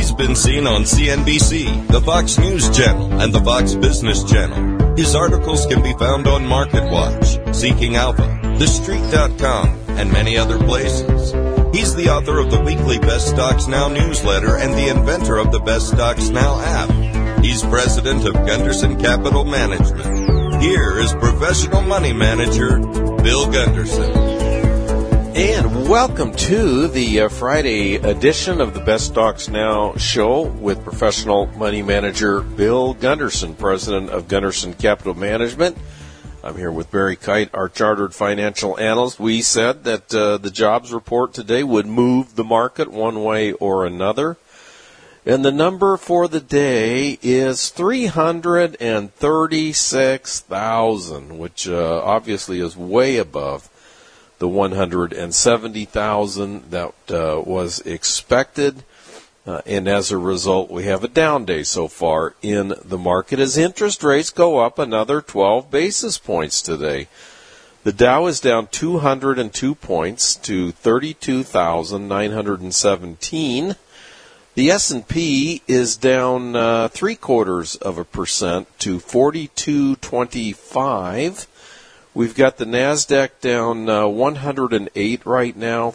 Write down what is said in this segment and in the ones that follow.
He's been seen on CNBC, the Fox News Channel, and the Fox Business Channel. His articles can be found on MarketWatch, Seeking Alpha, TheStreet.com, and many other places. He's the author of the weekly Best Stocks Now newsletter and the inventor of the Best Stocks Now app. He's president of Gunderson Capital Management. Here is professional money manager, Bill Gunderson. And welcome to the Friday edition of the Best Stocks Now show with professional money manager Bill Gunderson, president of Gunderson Capital Management. I'm here with Barry Kite, our chartered financial analyst. We said that the jobs report today would move the market one way or another. And the number for the day is 336,000, which obviously is way above the 170,000 that was expected. And as a result, we have a down day so far in the market as interest rates go up another 12 basis points today. The Dow is down 202 points to 32,917. The S&P is down 0.75% to 4225. We've got the NASDAQ down 108 right now,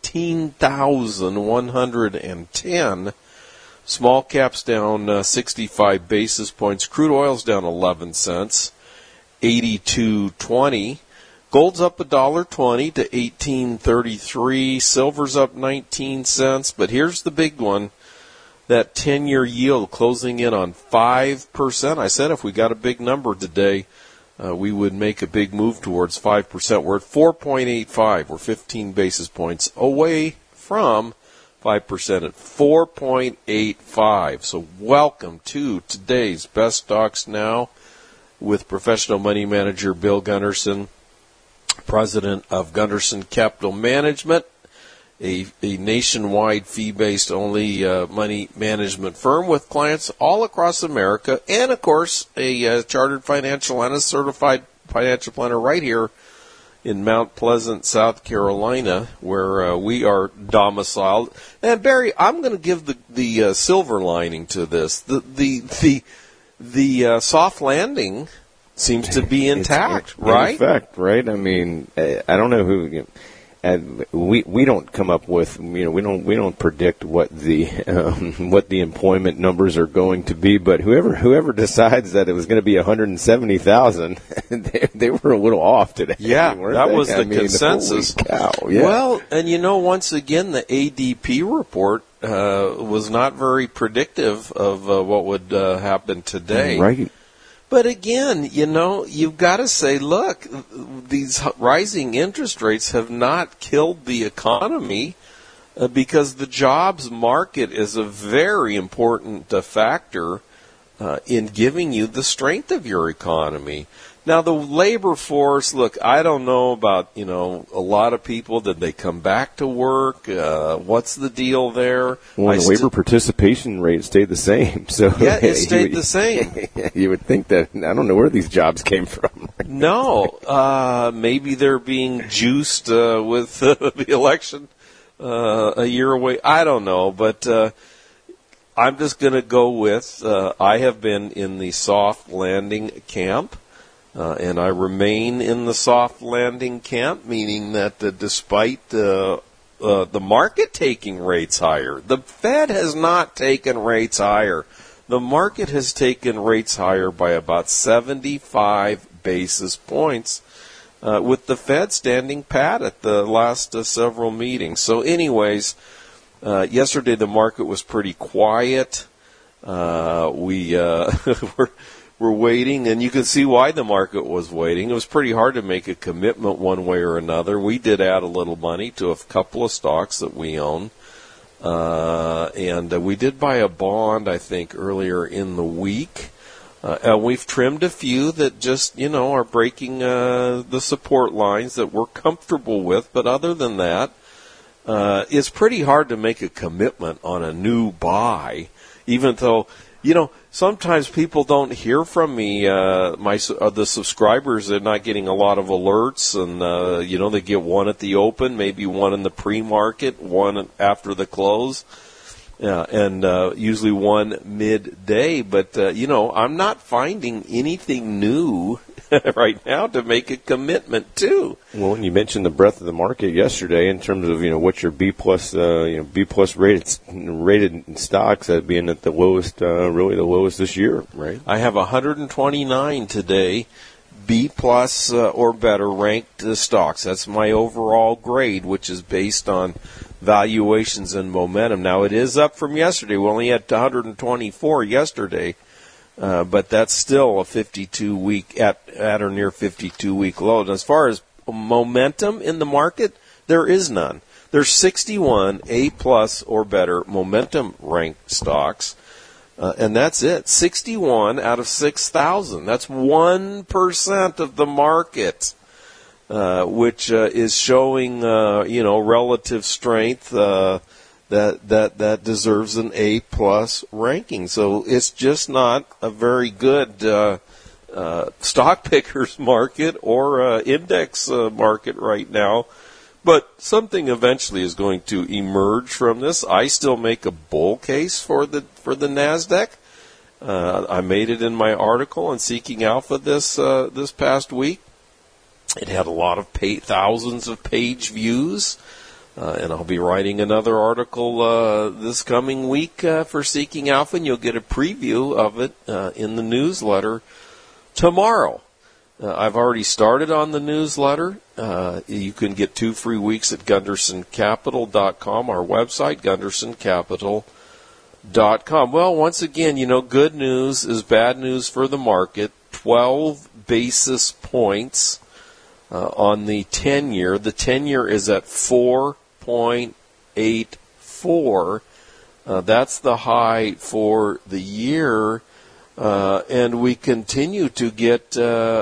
13,110. Small caps down 65 basis points. Crude oil's down 11 cents, 82.20. Gold's up $1.20 to 18.33. Silver's up 19 cents. But here's the big one. That 10-year yield closing in on 5%. I said if we got a big number today, we would make a big move towards 5%. We're at 4.85. We're 15 basis points away from 5% at 4.85. So welcome to today's Best Stocks Now with professional money manager Bill Gunderson, president of Gunderson Capital Management, a nationwide fee-based only money management firm with clients all across America, and of course a chartered financial analyst, certified financial planner right here in Mount Pleasant, South Carolina, where we are domiciled. And Barry, I'm going to give the silver lining to this. The soft landing seems to be intact, right? In effect, right? I mean, I don't know who. And we don't come up with, we don't predict what the employment numbers are going to be, but whoever decides that it was going to be 170,000, they were a little off today. Yeah, that was the consensus. Cow, yeah. Well, and once again, the ADP report was not very predictive of what would happen today. Right. But again, you've got to say, look, these rising interest rates have not killed the economy because the jobs market is a very important factor in giving you the strength of your economy. Now, the labor force, look, I don't know about, a lot of people. Did they come back to work? What's the deal there? Well, the labor participation rate stayed the same. So yeah, it stayed the same. You would think that, I don't know where these jobs came from. No, maybe they're being juiced with the election a year away. I don't know, but I'm just going to go with I have been in the soft landing camp. And I remain in the soft landing camp, meaning that despite the market taking rates higher, the Fed has not taken rates higher. The market has taken rates higher by about 75 basis points, with the Fed standing pat at the last several meetings. So anyways, yesterday the market was pretty quiet. We're waiting, and you can see why the market was waiting. It was pretty hard to make a commitment one way or another. We did add a little money to a couple of stocks that we own, and we did buy a bond, I think, earlier in the week. And we've trimmed a few that just, are breaking the support lines that we're comfortable with. But other than that, it's pretty hard to make a commitment on a new buy, even though, sometimes people don't hear from me. The subscribers, they're not getting a lot of alerts, and they get one at the open, maybe one in the pre-market, one after the close. and usually one midday. But, I'm not finding anything new right now to make a commitment to. Well, and you mentioned the breadth of the market yesterday in terms of, what your B plus rated stocks being at the lowest, really the lowest this year, right? I have 129 today. B plus or better ranked stocks. That's my overall grade, which is based on valuations and momentum. Now, it is up from yesterday. We only had 124 yesterday, but that's still a 52-week at or near 52-week low. And as far as momentum in the market, there is none. There's 61 A plus or better momentum ranked stocks. And that's it. 61 out of 6,000. That's 1% of the market, which is showing, relative strength that deserves an A plus ranking. So it's just not a very good stock pickers market or index market right now. But something eventually is going to emerge from this. I still make a bull case for the NASDAQ. I made it in my article on Seeking Alpha this past week. It had a lot of thousands of page views, and I'll be writing another article this coming week for Seeking Alpha, and you'll get a preview of it in the newsletter tomorrow. I've already started on the newsletter. You can get 2 free weeks at GundersonCapital.com, our website, GundersonCapital.com. Well, once again, good news is bad news for the market. 12 basis points on the 10-year. The 10-year is at 4.84. That's the high for the year. And we continue to get a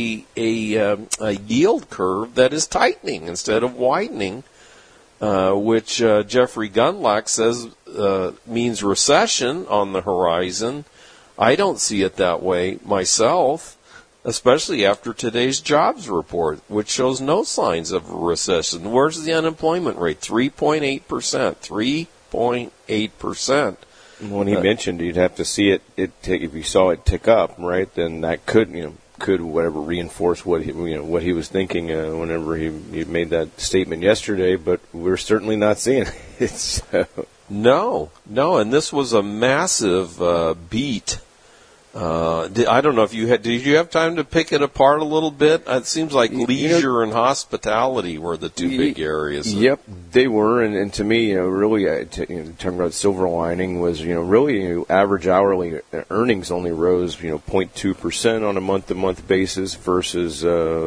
yield curve that is tightening instead of widening, which Jeffrey Gundlach says means recession on the horizon. I don't see it that way myself, especially after today's jobs report, which shows no signs of a recession. Where's the unemployment rate? 3.8%. 3.8%. When he mentioned you'd have to see it if you saw it tick up, right? Then that could reinforce what he was thinking whenever he made that statement yesterday. But we're certainly not seeing it. So. No, and this was a massive beat. I don't know if did you have time to pick it apart a little bit? It seems like leisure and hospitality were the two big areas. Yep, they were, and to me, really, talking about silver lining was, really, average hourly earnings only rose, 0.2% on a month-to-month basis versus,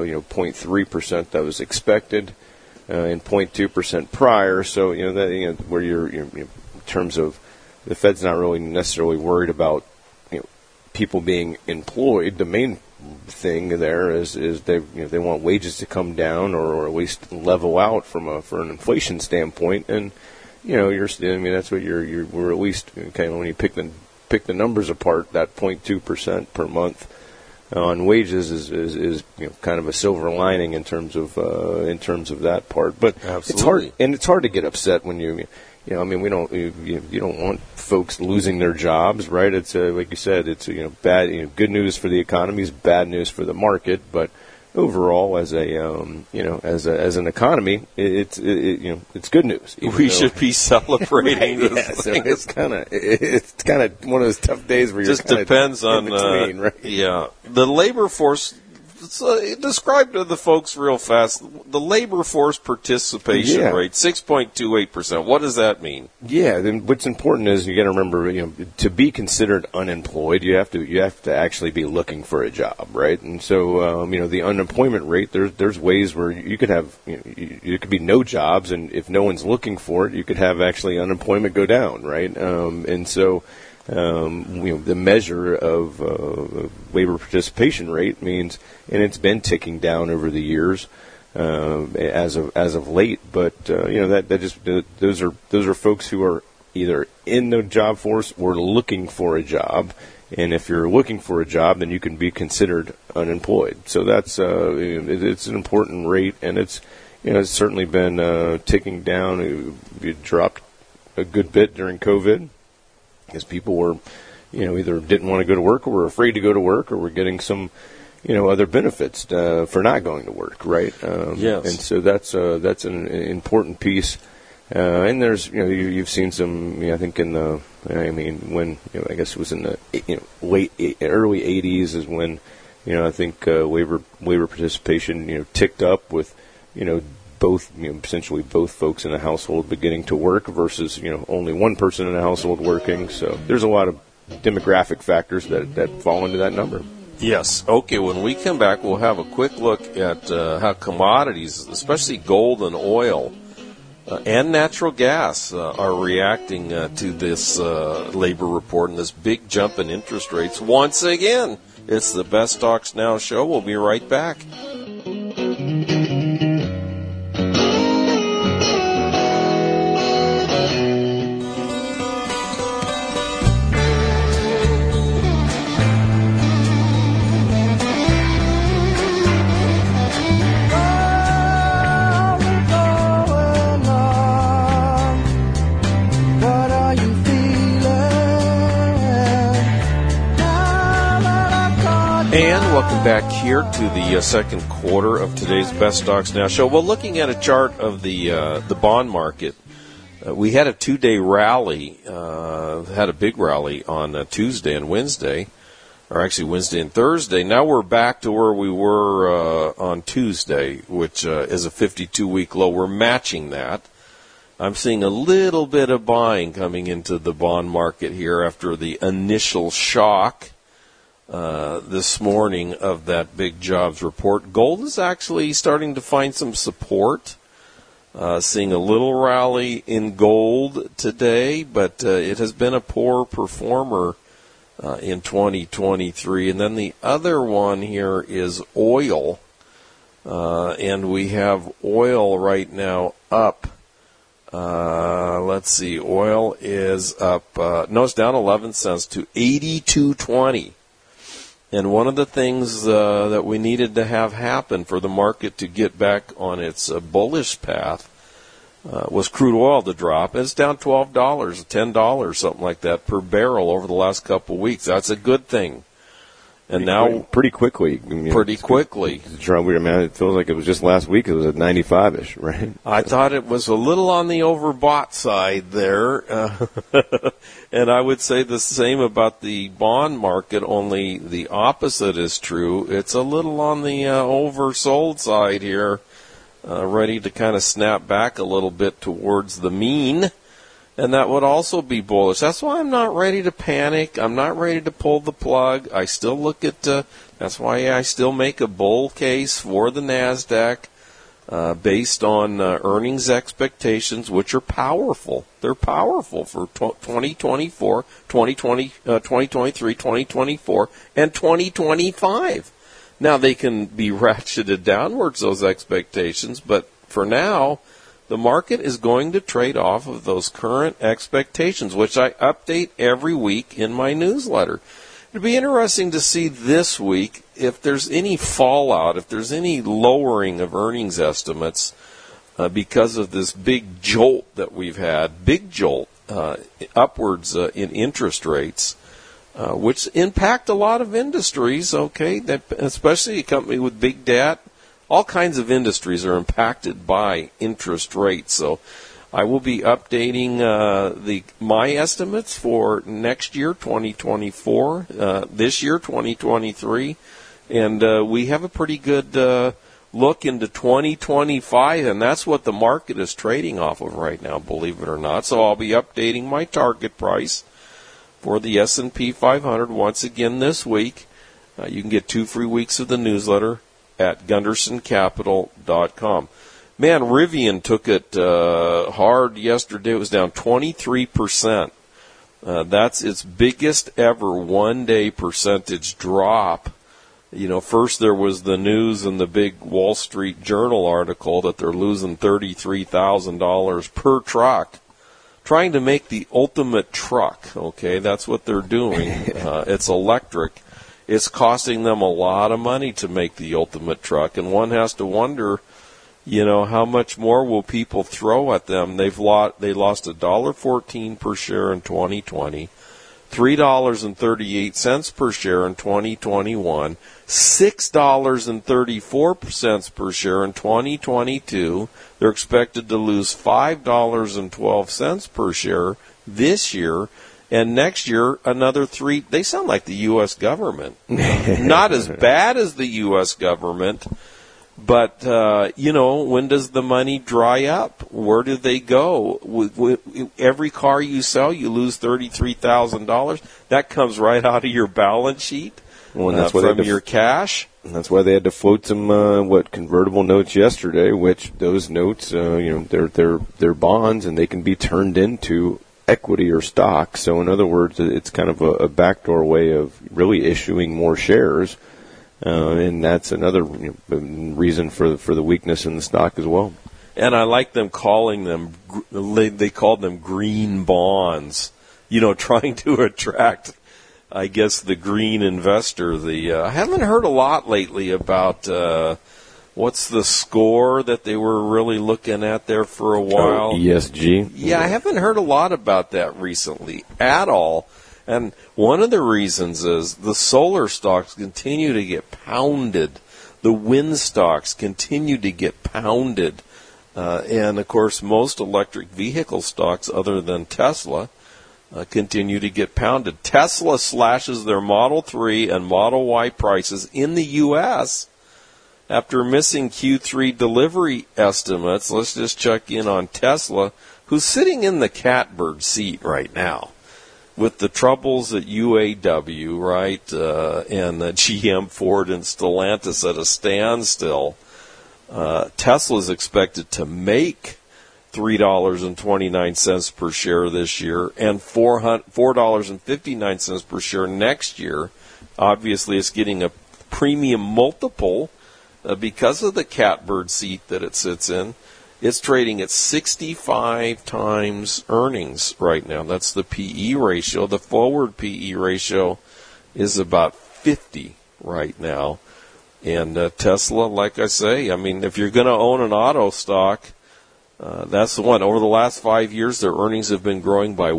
0.3% that was expected, and 0.2% prior. So, where you're in terms of the Fed's not really necessarily worried about people being employed. The main thing there is they want wages to come down or at least level out for an inflation standpoint, and that's what we're at least kind of when you pick the numbers apart, that 0.2% per month on wages is kind of a silver lining in terms of that part. But absolutely. It's hard to get upset when you don't want folks losing their jobs, right? It's like you said, it's bad. Good news for the economy is bad news for the market, but overall, as an economy, it's good news. We should be celebrating this. Yeah, so it's kind of one of those tough days where just depends on between, right? Yeah, the labor force. Describe to the folks real fast the labor force participation rate, 6.28%. What does that mean? Yeah, then what's important is you got to remember, to be considered unemployed, you have to actually be looking for a job, right? And so, the unemployment rate, there's ways where you could have, you could be no jobs, and if no one's looking for it, you could have actually unemployment go down, right? And so. The measure of labor participation rate means, and it's been ticking down over the years as of late. But those are folks who are either in the job force or looking for a job. And if you're looking for a job, then you can be considered unemployed. So that's it's an important rate, and it's certainly been ticking down. It dropped a good bit during COVID, because people were, either didn't want to go to work or were afraid to go to work or were getting some, other benefits for not going to work, right? Yes. And so that's an important piece. And there's, you've seen some, I think when, I guess it was in the, early 80s is when, I think waiver participation, ticked up with, both, essentially both folks in the household beginning to work versus, only one person in the household working. So there's a lot of demographic factors that fall into that number. Yes. Okay, when we come back, we'll have a quick look at how commodities, especially gold and oil, and natural gas are reacting to this labor report and this big jump in interest rates once again. It's the Best Stocks Now show. We'll be right back. Welcome back here to the second quarter of today's Best Stocks Now show. Well, looking at a chart of the bond market, we had a 2-day rally, had a big rally on Tuesday and Wednesday, or actually Wednesday and Thursday. Now we're back to where we were on Tuesday, which is a 52-week low. We're matching that. I'm seeing a little bit of buying coming into the bond market here after the initial shock this morning of that big jobs report. Gold is actually starting to find some support. Seeing a little rally in gold today, but it has been a poor performer in 2023. And then the other one here is oil. And we have oil right now up. Let's see, oil is up, it's down 11 cents to 82.20. And one of the things that we needed to have happen for the market to get back on its bullish path was crude oil to drop. It's down $12, $10, something like that per barrel over the last couple of weeks. That's a good thing. And pretty quickly. Pretty quickly. It feels like it was just last week. It was at 95-ish, right? I thought it was a little on the overbought side there. And I would say the same about the bond market, only the opposite is true. It's a little on the oversold side here, ready to kind of snap back a little bit towards the mean. And that would also be bullish. That's why I'm not ready to panic. I'm not ready to pull the plug. I still look at, that's why I still make a bull case for the NASDAQ based on earnings expectations, which are powerful. They're powerful for 2024, 2023, 2024, and 2025. Now, they can be ratcheted downwards, those expectations, but for now, the market is going to trade off of those current expectations, which I update every week in my newsletter. It'd be interesting to see this week if there's any fallout, if there's any lowering of earnings estimates because of this big jolt that we've had, upwards in interest rates, which impact a lot of industries, okay, especially a company with big debt. All kinds of industries are impacted by interest rates. So I will be updating my estimates for next year, 2024, this year, 2023. And we have a pretty good look into 2025, and that's what the market is trading off of right now, believe it or not. So I'll be updating my target price for the S&P 500 once again this week. You can get 2 free weeks of the newsletter at GundersonCapital.com. Man, Rivian took it hard yesterday. It was down 23%. That's its biggest ever one-day percentage drop. First there was the news in the big Wall Street Journal article that they're losing $33,000 per truck, trying to make the ultimate truck. Okay, that's what they're doing. It's electric. It's costing them a lot of money to make the ultimate truck, and one has to wonder, How much more will people throw at them? They lost $1.14 per share in 2020, $3.38 per share in 2021, $6.34 per share in 2022. They're expected to lose $5.12 per share this year, and next year another $3. They sound like the U.S. government. Not as bad as the U.S. government. But, when does the money dry up? Where do they go? Every car you sell, you lose $33,000. That comes right out of your balance sheet from your cash. And that's why they had to float some, convertible notes yesterday, which those notes, they're bonds and they can be turned into equity or stock. So in other words, it's kind of a backdoor way of really issuing more shares. And that's another reason for the weakness in the stock as well. And I like them calling them, they called them green bonds, trying to attract, I guess, the green investor. I haven't heard a lot lately about what's the score that they were really looking at there for a while. ESG? Yeah, I haven't heard a lot about that recently at all. And one of the reasons is the solar stocks continue to get pounded. The wind stocks continue to get pounded. And, of course, most electric vehicle stocks, other than Tesla, continue to get pounded. Tesla slashes their Model 3 and Model Y prices in the U.S. after missing Q3 delivery estimates. Let's just check in on Tesla, who's sitting in the catbird seat right now, with the troubles at UAW, right, and GM, Ford, and Stellantis at a standstill. Tesla's expected to make $3.29 per share this year and $4.59 per share next year. Obviously, it's getting a premium multiple because of the catbird seat that it sits in. It's trading at 65 times earnings right now. That's the PE ratio. The forward PE ratio is about 50 right now. And Tesla, like I say, if you're going to own an auto stock, that's the one. Over the last 5 years, their earnings have been growing by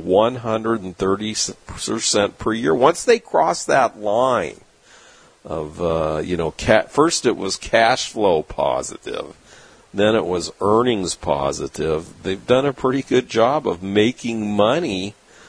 130% per year. Once they cross that line of, first it was cash flow positive. Then it was earnings positive. They've done a pretty good job of making money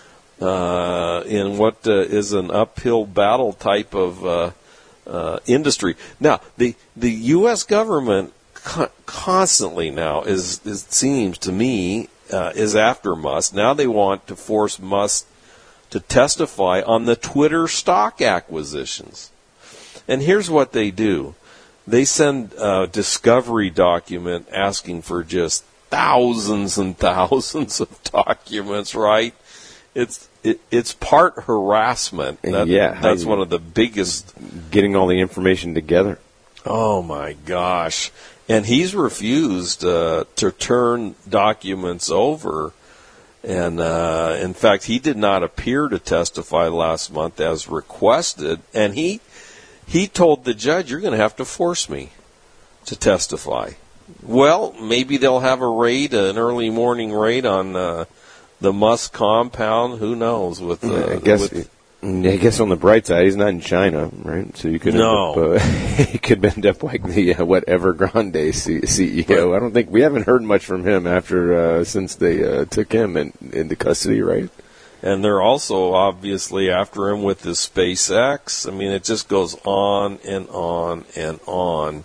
in what is an uphill battle type of industry. Now, the U.S. government constantly now it seems to me, is after Musk. Now they want to force Musk to testify on the Twitter stock acquisitions. And here's what they do. They send a discovery document asking for just thousands and thousands of documents, right? It's part harassment. That's one of the biggest. Getting all the information together. Oh, my gosh. And he's refused to turn documents over. And, in fact, he did not appear to testify last month as requested. And he told the judge, you're going to have to force me to testify. Well, maybe they'll have a raid, an early morning raid on the Musk compound. Who knows? I guess on the bright side, he's not in China, right? So you could he could end up like the Evergrande CEO. I don't think we haven't heard much from him since they took him into custody, right? And they're also obviously after him with his SpaceX. It just goes on and on and on.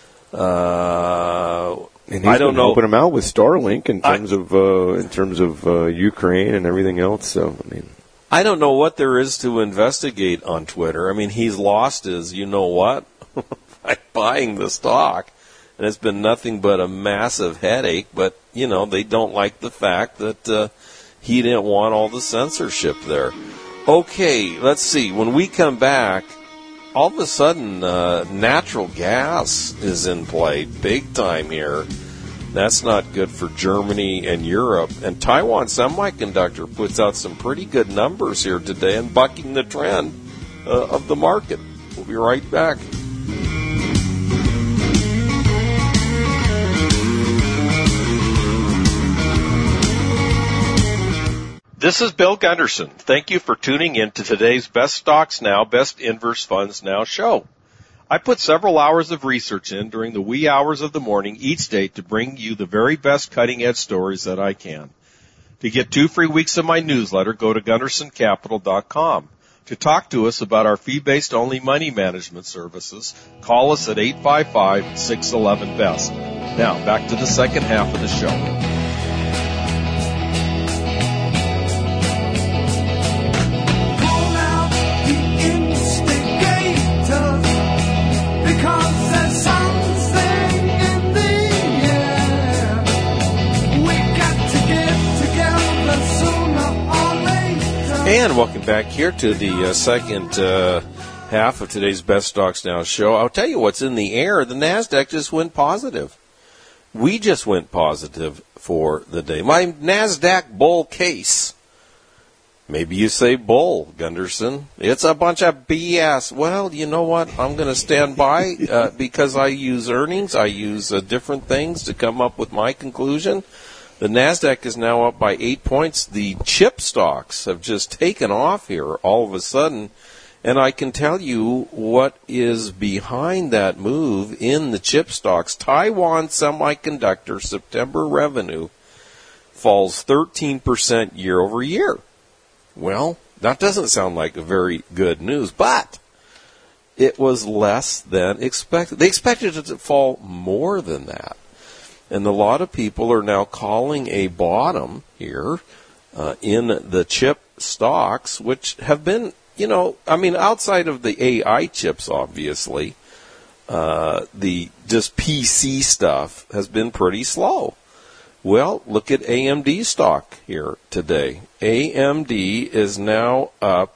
And he's been helping him out with Starlink in terms of Ukraine and everything else. So I don't know what there is to investigate on Twitter. He's lost his by buying the stock, and it's been nothing but a massive headache. But they don't like the fact that he didn't want all the censorship there. Okay, let's see. When we come back, all of a sudden, natural gas is in play big time here. That's not good for Germany and Europe. And Taiwan Semiconductor puts out some pretty good numbers here today and bucking the trend of the market. We'll be right back. This is Bill Gunderson. Thank you for tuning in to today's Best Stocks Now, Best Inverse Funds Now show. I put several hours of research in during the wee hours of the morning each day to bring you the very best cutting-edge stories that I can. To get 2 free weeks of my newsletter, go to GundersonCapital.com. To talk to us about our fee-based only money management services, call us at 855-611-BEST. Now, back to the second half of the show. And welcome back here to the second half of today's Best Stocks Now show. I'll tell you what's in the air. The NASDAQ just went positive. We just went positive for the day. My NASDAQ bull case. Maybe you say bull, Gunderson. It's a bunch of BS. Well, you know what? I'm going to stand by because I use earnings. I use different things to come up with my conclusion. The NASDAQ is now up by 8 points. The chip stocks have just taken off here all of a sudden. And I can tell you what is behind that move in the chip stocks. Taiwan Semiconductor September revenue falls 13% year over year. Well, that doesn't sound like a very good news, but it was less than expected. They expected it to fall more than that. And a lot of people are now calling a bottom here in the chip stocks, which have been, outside of the AI chips, obviously, the just PC stuff has been pretty slow. Well, look at AMD stock here today. AMD is now up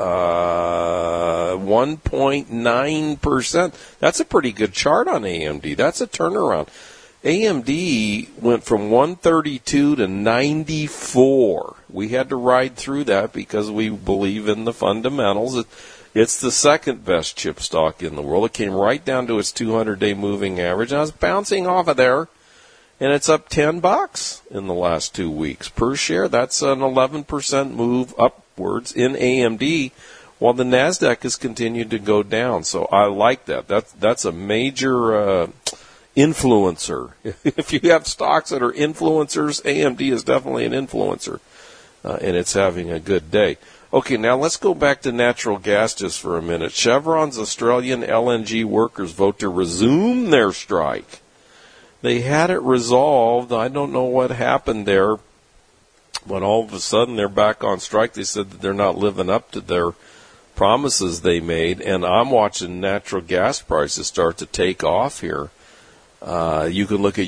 1.9%. That's a pretty good chart on AMD. That's a turnaround. AMD went from 132 to 94. We had to ride through that because we believe in the fundamentals. It's the second best chip stock in the world. It came right down to its 200-day moving average. And I was bouncing off of there, and it's up $10 in the last 2 weeks per share. That's an 11% move upwards in AMD, while the NASDAQ has continued to go down. So I like that. That's a major influencer. If you have stocks that are influencers, AMD is definitely an influencer, and it's having a good day. Okay, now let's go back to natural gas just for a minute. Chevron's Australian LNG workers vote to resume their strike. They had it resolved. I don't know what happened there, but all of a sudden they're back on strike. They said that they're not living up to their promises they made, and I'm watching natural gas prices start to take off here. You can look at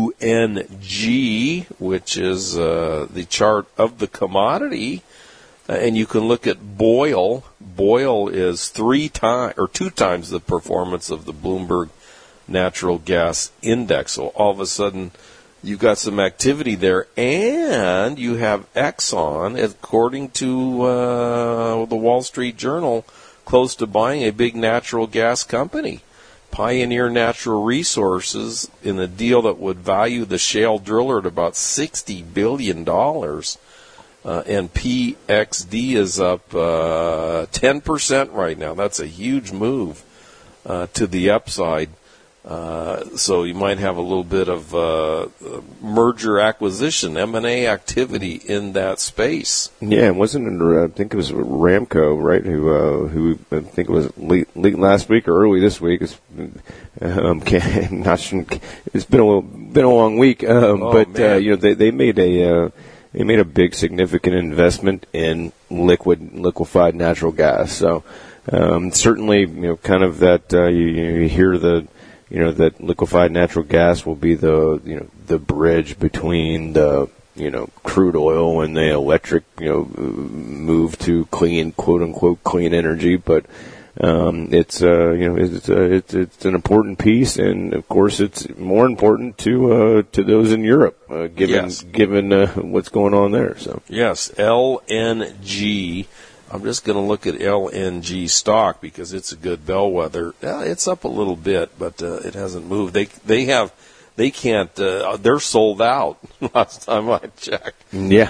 UNG, which is the chart of the commodity, and you can look at Boyle. Boyle is 2 times the performance of the Bloomberg Natural Gas Index. So all of a sudden, you've got some activity there, and you have Exxon, according to the Wall Street Journal, close to buying a big natural gas company. Pioneer Natural Resources, in a deal that would value the shale driller at about $60 billion. And PXD is up 10% right now. That's a huge move to the upside. So you might have a little bit of merger acquisition, M&A activity in that space. Yeah, it wasn't. I think it was Ramco, right? Who I think it was late last week or early this week. It's not sure. It's been a long week, but they made a big significant investment in liquefied natural gas. So certainly, kind of that you hear that liquefied natural gas will be the bridge between the crude oil and the electric move to clean, quote unquote, clean energy. But it's an important piece, and of course it's more important to those in Europe, given what's going on there. So yes, LNG. I'm just going to look at LNG stock because it's a good bellwether. It's up a little bit, but it hasn't moved. They can't. They're sold out. Last time I checked. Yeah.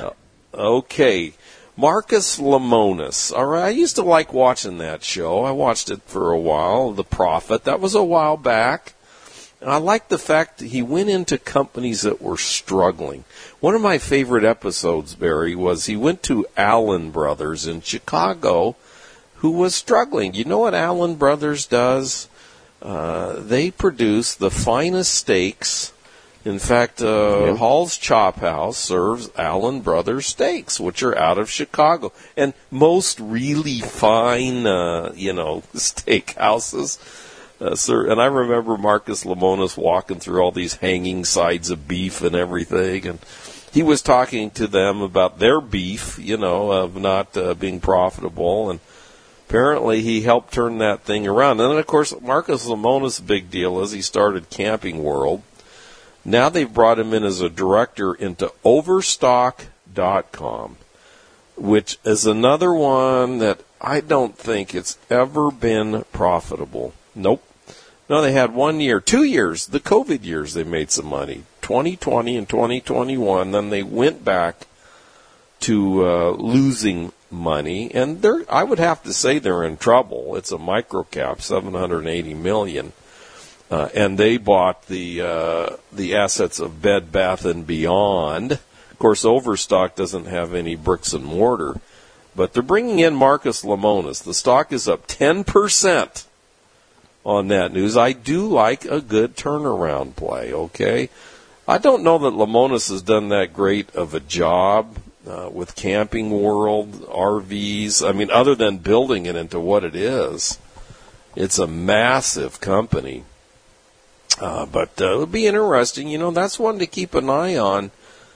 Okay. Marcus Lemonis. All right, I used to like watching that show. I watched it for a while. The Prophet. That was a while back. And I liked the fact that he went into companies that were struggling. One of my favorite episodes, Barry, was he went to Allen Brothers in Chicago, who was struggling. You know what Allen Brothers does? They produce the finest steaks. In fact, Hall's Chop House serves Allen Brothers steaks, which are out of Chicago. And most really fine, steak houses. And I remember Marcus Lemonis walking through all these hanging sides of beef and everything. And he was talking to them about their beef, of not being profitable. And apparently he helped turn that thing around. And then, of course, Marcus Lemonis' big deal is he started Camping World. Now they've brought him in as a director into Overstock.com, which is another one that I don't think it's ever been profitable. Nope. No, they had 1 year, 2 years, the COVID years they made some money, 2020 and 2021. Then they went back to losing money, and I would have to say they're in trouble. It's a microcap, $780 million. And they bought the assets of Bed Bath & Beyond. Of course, Overstock doesn't have any bricks and mortar. But they're bringing in Marcus Lemonis. The stock is up 10% on that news. I do like a good turnaround play, okay? I don't know that Lemonis has done that great of a job with Camping World, RVs. I mean, other than building it into what it is. It's a massive company. But it would be interesting. That's one to keep an eye on.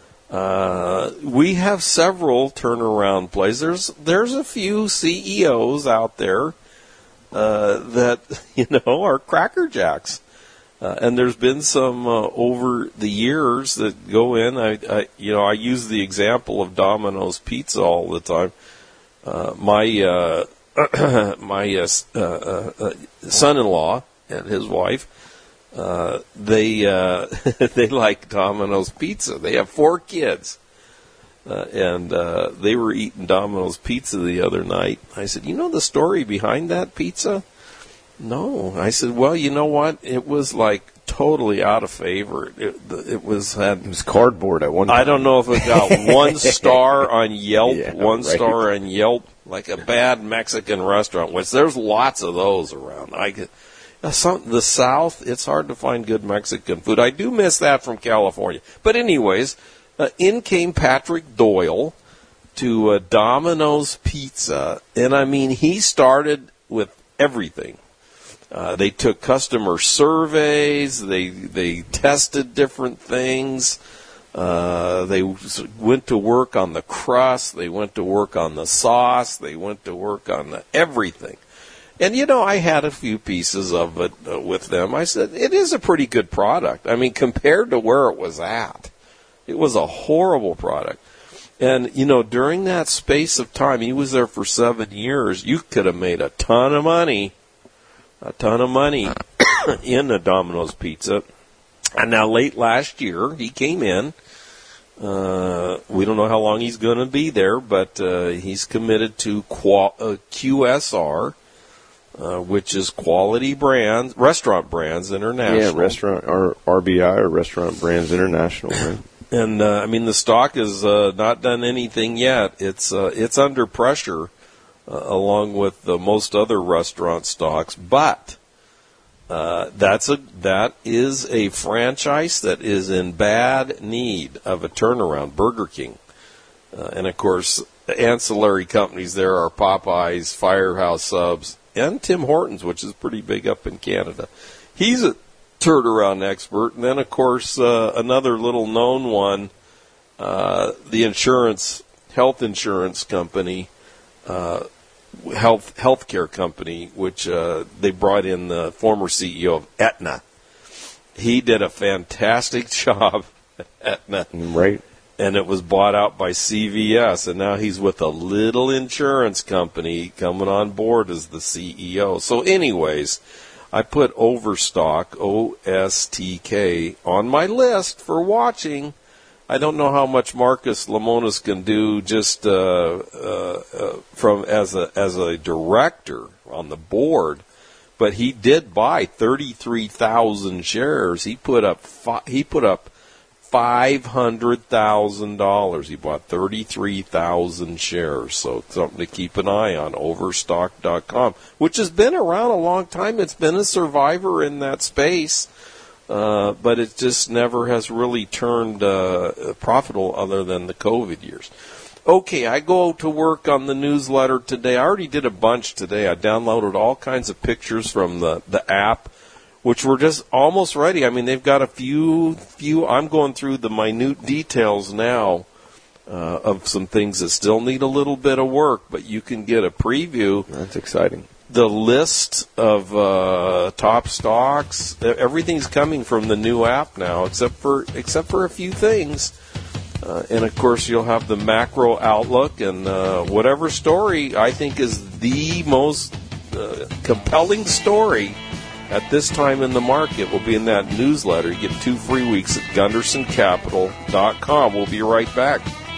We have several turnaround plays. There's a few CEOs out there that, are crackerjacks. And there's been some over the years that go in. I use the example of Domino's Pizza all the time. My son-in-law and his wife, they like Domino's Pizza. They have 4 kids, and they were eating Domino's Pizza the other night. I said, "You know the story behind that pizza?" No. I said, "Well, you know what? It was like totally out of favor. It was cardboard at one time. I don't know if it got 1 star on Yelp, star on Yelp, like a bad Mexican restaurant, which there's lots of those around. The South, it's hard to find good Mexican food. I do miss that from California. But anyways, in came Patrick Doyle to Domino's Pizza. And I mean, he started with everything. They took customer surveys. They tested different things. They went to work on the crust. They went to work on the sauce. They went to work on everything. And, I had a few pieces of it with them. I said, it is a pretty good product. I mean, compared to where it was at, it was a horrible product. And, during that space of time, he was there for 7 years, you could have made a ton of money in a Domino's Pizza. And now late last year, he came in. We don't know how long he's going to be there, but he's committed to QSR. Which is Quality Brands, Restaurant Brands International. Yeah, restaurant or RBI or Restaurant Brands International. Right? And the stock has not done anything yet. It's under pressure, along with most other restaurant stocks. But that is a franchise that is in bad need of a turnaround. Burger King, and of course, ancillary companies there are Popeyes, Firehouse Subs, and Tim Hortons, which is pretty big up in Canada. He's a turnaround expert. And then, of course, another little known one, the health insurance company, healthcare company, which they brought in the former CEO of Aetna. He did a fantastic job at Aetna. Right. And it was bought out by CVS, and now he's with a little insurance company coming on board as the CEO. So anyways, I put Overstock, OSTK, on my list for watching. I don't know how much Marcus Lemonis can do just from as a director on the board, but he did buy 33,000 shares. He put up $500,000. He bought 33,000 shares. So it's something to keep an eye on. Overstock.com, which has been around a long time. It's been a survivor in that space. But it just never has really turned profitable other than the COVID years. Okay, I go to work on the newsletter today. I already did a bunch today. I downloaded all kinds of pictures from the app, which were just almost ready. I mean, they've got a few. I'm going through the minute details now of some things that still need a little bit of work, but you can get a preview. That's exciting. The list of top stocks, everything's coming from the new app now, except for a few things. And of course, you'll have the macro outlook and whatever story I think is the most compelling story at this time in the market will be in that newsletter. You get 2 free weeks at GundersonCapital.com. We'll be right back.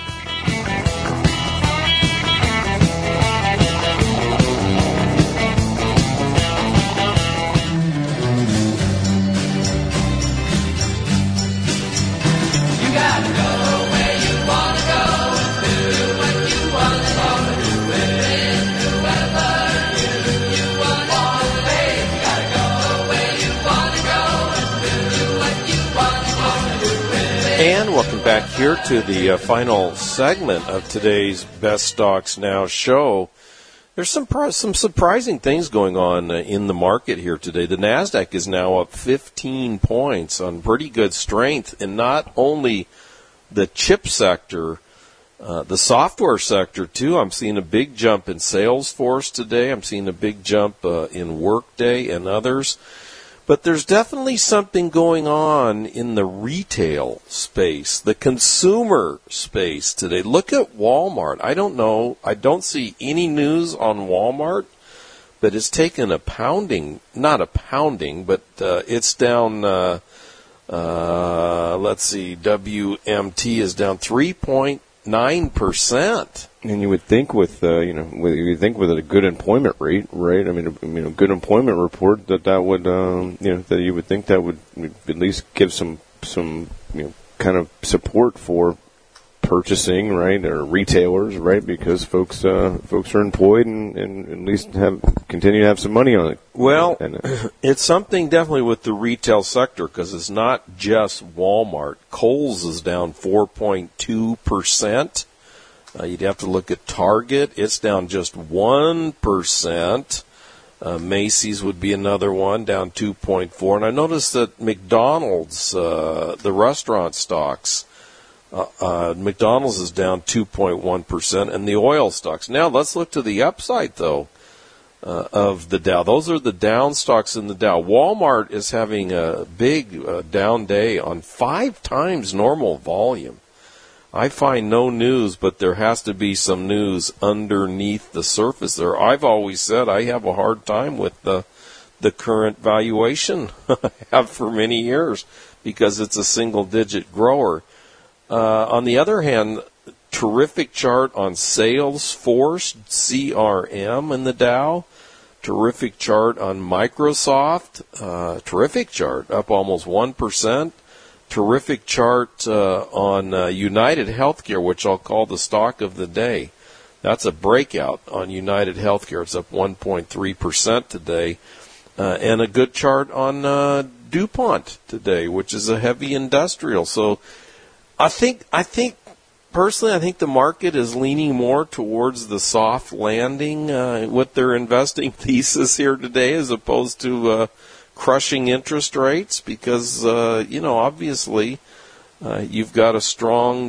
And welcome back here to the final segment of today's Best Stocks Now show. There's some surprising things going on in the market here today. The NASDAQ is now up 15 points on pretty good strength, and not only the chip sector, the software sector too. I'm seeing a big jump in Salesforce today. I'm seeing a big jump in Workday and others. But there's definitely something going on in the retail space, the consumer space today. Look at Walmart. I don't know. I don't see any news on Walmart, but it's taken a pounding, not a pounding, but it's down, let's see, WMT is down 3.9%. And you would think with with a good employment rate, right? I mean, a good employment report that would, that you would think that would at least give some kind of support for purchasing, right, or retailers, right? Because folks are employed and at least continue to have some money on it. Well, it's something definitely with the retail sector because it's not just Walmart. Kohl's is down 4.2%. You'd have to look at Target. It's down just 1%. Macy's would be another one, down 2.4%. And I noticed that McDonald's, the restaurant stocks, McDonald's is down 2.1%, and the oil stocks. Now let's look to the upside, though, of the Dow. Those are the down stocks in the Dow. Walmart is having a big down day on 5 times normal volume. I find no news, but there has to be some news underneath the surface there. I've always said I have a hard time with the current valuation I have for many years because it's a single-digit grower. On the other hand, terrific chart on Salesforce, CRM in the Dow. Terrific chart on Microsoft. Terrific chart, up almost 1%. Terrific chart on United Healthcare, which I'll call the stock of the day. That's a breakout on United Healthcare. It's up 1.3% today. And a good chart on DuPont today, which is a heavy industrial. So I think personally, I think the market is leaning more towards the soft landing with their investing thesis here today as opposed to crushing interest rates because, obviously you've got a strong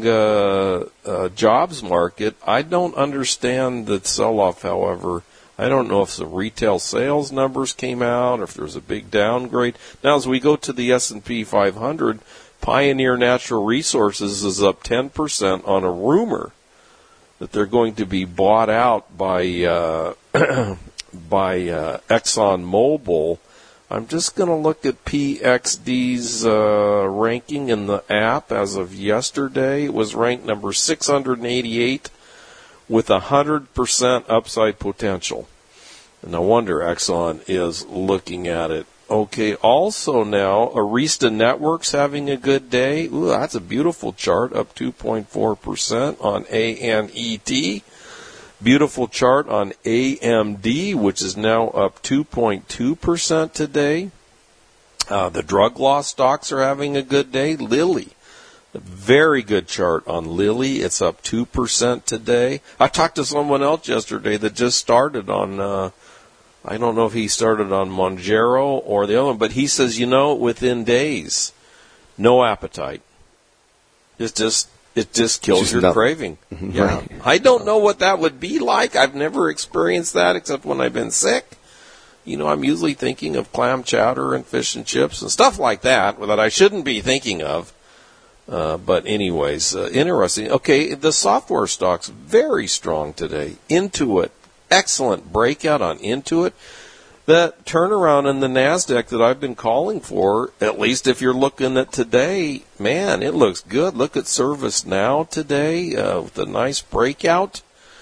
jobs market. I don't understand the sell-off, however. I don't know if the retail sales numbers came out or if there's a big downgrade. Now, as we go to the S&P 500, Pioneer Natural Resources is up 10% on a rumor that they're going to be bought out by ExxonMobil I'm just going to look at PXD's ranking in the app as of yesterday. It was ranked number 688 with 100% upside potential. And no wonder Exxon is looking at it. Okay, also now, Arista Networks having a good day. Ooh, that's a beautiful chart, up 2.4% on ANET. Beautiful chart on AMD, which is now up 2.2% today. The drug law stocks are having a good day. Lilly, a very good chart on Lilly. It's up 2% today. I talked to someone else yesterday that just started on, I don't know if he started on Mounjaro or the other one, but he says, within days, no appetite. It just kills your craving. Yeah. Right. I don't know what that would be like. I've never experienced that except when I've been sick. I'm usually thinking of clam chowder and fish and chips and stuff like that I shouldn't be thinking of. But anyways, interesting. Okay, the software stocks, very strong today. Intuit, excellent breakout on Intuit. That turnaround in the NASDAQ that I've been calling for, at least if you're looking at today, man, it looks good. Look at ServiceNow today with a nice breakout.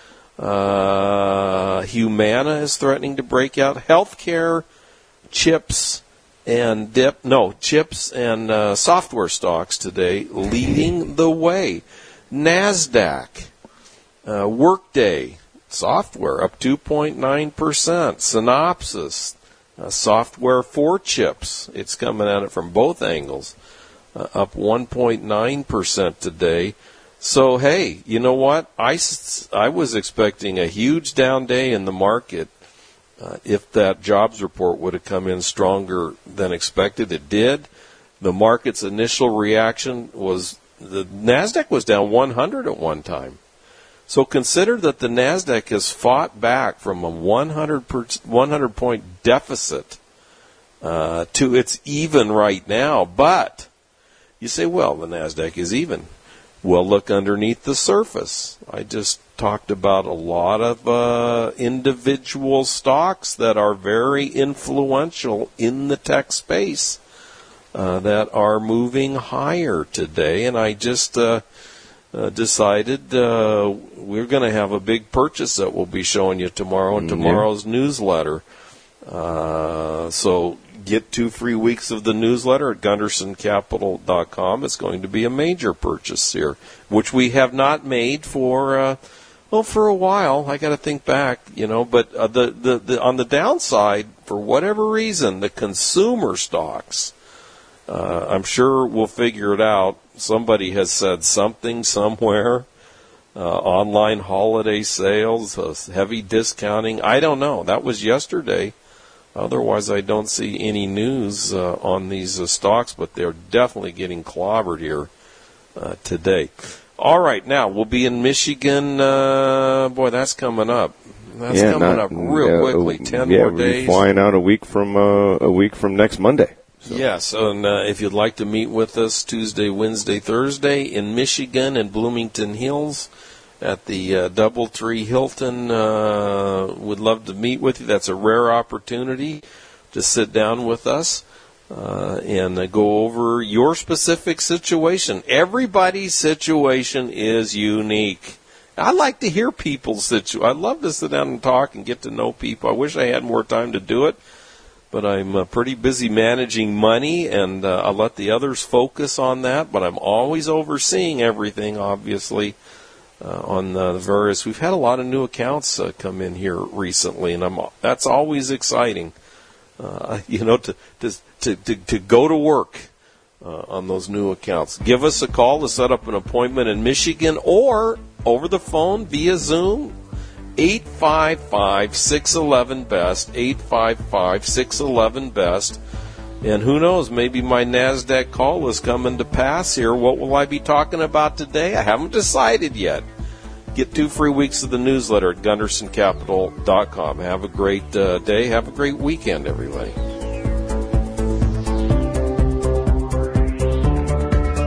Humana is threatening to break out. Healthcare, chips and software stocks today leading the way. NASDAQ, Workday, software up 2.9%. Synopsys, software for chips. It's coming at it from both angles, up 1.9% today. So, hey, you know what? I was expecting a huge down day in the market if that jobs report would have come in stronger than expected. It did. The market's initial reaction was the NASDAQ was down 100 at one time. So consider that the NASDAQ has fought back from a 100-point deficit to its even right now. But you say, well, the NASDAQ is even. Well, look underneath the surface. I just talked about a lot of individual stocks that are very influential in the tech space that are moving higher today. And I just decided we're going to have a big purchase that we'll be showing you tomorrow in tomorrow's newsletter. So get 2 free weeks of the newsletter at GundersonCapital.com. It's going to be a major purchase here, which we have not made for a while. I got to think back, But the on the downside, for whatever reason, the consumer stocks, I'm sure we'll figure it out. Somebody has said something somewhere. Online holiday sales, heavy discounting. I don't know. That was yesterday. Otherwise, I don't see any news on these stocks, but they're definitely getting clobbered here today. All right, now we'll be in Michigan. Boy, that's coming up. That's coming up real quickly. 10 more days. We'll be flying out a week from next Monday. So. Yes, and if you'd like to meet with us Tuesday, Wednesday, Thursday in Michigan and Bloomington Hills at the Doubletree Hilton, would love to meet with you. That's a rare opportunity to sit down with us and go over your specific situation. Everybody's situation is unique. I like to hear people's situation. I love to sit down and talk and get to know people. I wish I had more time to do it. But I'm pretty busy managing money, and I'll let the others focus on that. But I'm always overseeing everything, obviously, on the various. We've had a lot of new accounts come in here recently, and that's always exciting. To go to work on those new accounts. Give us a call to set up an appointment in Michigan or over the phone via Zoom. 855-611-BEST, 855-611-BEST. And who knows, maybe my NASDAQ call is coming to pass here. What will I be talking about today? I haven't decided yet. Get 2 free weeks of the newsletter at GundersonCapital.com. Have a great day. Have a great weekend, everybody.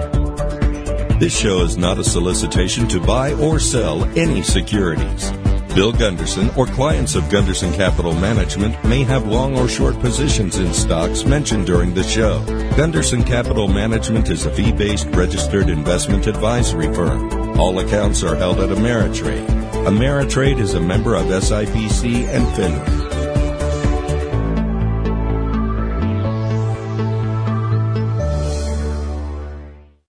This show is not a solicitation to buy or sell any securities. Bill Gunderson or clients of Gunderson Capital Management may have long or short positions in stocks mentioned during the show. Gunderson Capital Management is a fee-based registered investment advisory firm. All accounts are held at Ameritrade. Ameritrade is a member of SIPC and FINRA.